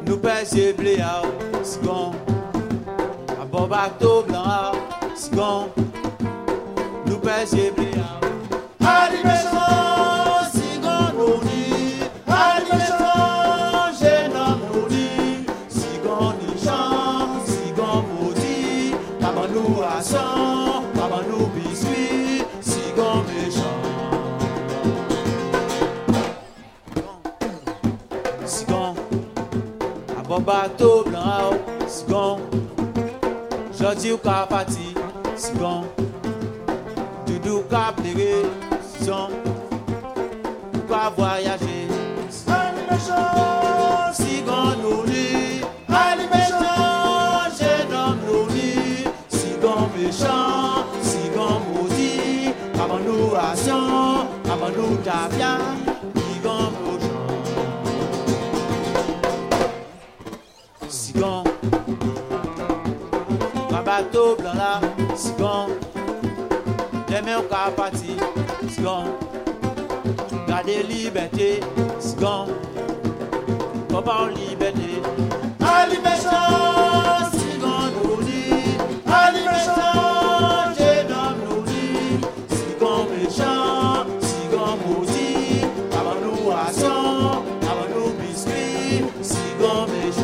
nous pèse bléa, sigon. A bon bateau blanc, sigon. Nous pèse bléa. Animation, sigon nous dit. Animation, jeune homme nous dit. Sigon ni chante, sigon maudit. Maman nous a sang, maman nous biscuit. Sigon méchant. Sigon. A bon bateau blanc, sigon. Jodi ou ka pati, sigon. Doudou ka plere, sigon. Ou ka voyager, animation, sigon nous lit. Animation, jeune homme nous lit. Sigon méchant, sigon maudit. Maman nous ration, maman nous tabia. Sigon méchant. Sigon. Bateau blanc là, sigon. Demain on va partir, sigon. Garder liberté, sigon. Papa en liberté. Animation, sigon nous dit. Animation, jeune homme nous dit. Sigon méchant, sigon maudit. Avant nous ration, avant nous biscuits, sigon méchant.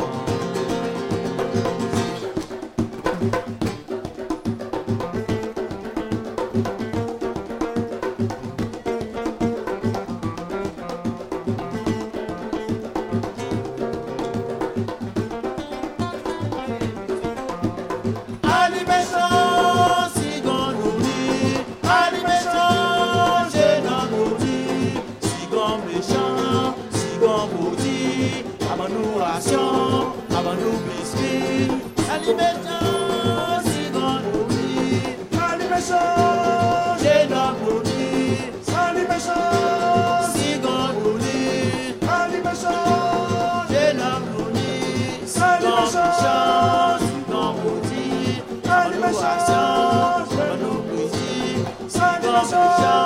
Avant nous biscuits, animation, sigon nous dit. Animation, jeune homme nous dit. Animation, sigon nous dit. Animation, jeune homme nous dit. Sigon méchant, sigon maudit. Animation, jeune homme nous dit. Sigon méchant.